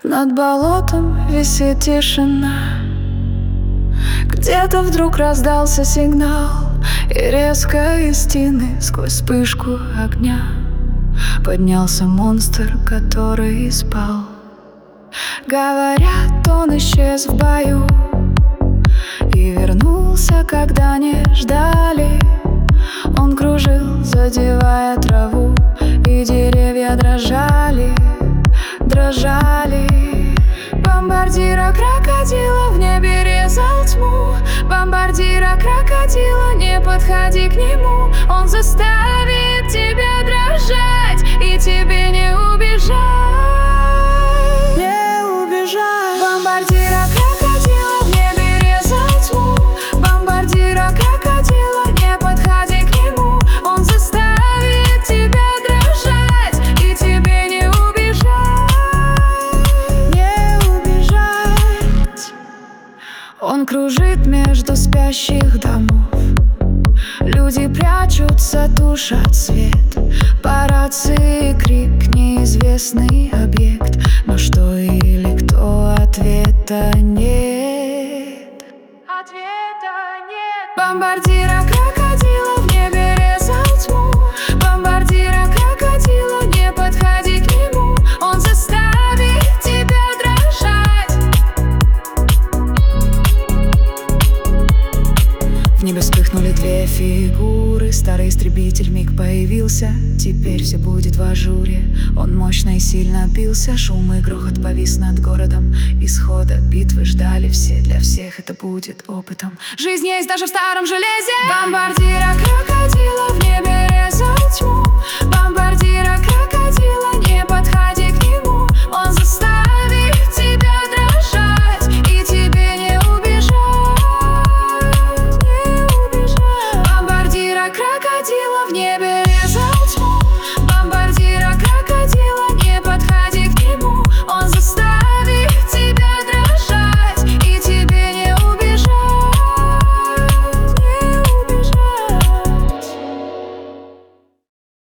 Над болотом висит тишина. Где-то вдруг раздался сигнал, и резко из стены сквозь вспышку огня поднялся монстр, который спал. Говорят, он исчез в бою и вернулся, когда не ждали. Он кружил, задевая траву, и деревья дрожали, дрожали. Бомбардира крокодила в небе резал тьму. Бомбардира крокодила, не подходи к нему. Он заставит тебя дрожать, и тебе не убежать. Не убежать. Бомбардира крокодила в небе резал тьму. Бомбардира крокодила, не подходи к нему. Он заставит тебя дрожать, и тебе не убежать. Не убежать. Он кружит между спящих домов. Люди прячутся, тушат свет. По рации крик, неизвестный объект. Но что или кто, ответа нет. Ответа нет. Бомбардира крокодила в небе резал тьму. Бомбардира крокодила, не подходи к нему. Он заставит тебя дрожать. В небе вспыхнули две фигуры. Старый истребитель миг появился. Теперь все будет в ажуре. Он мощно и сильно бился. Шум и грохот повис над городом. Исхода битвы ждали все. Для всех это будет опытом. Жизнь есть даже в старом железе. Бомбардира крокодила в небе резал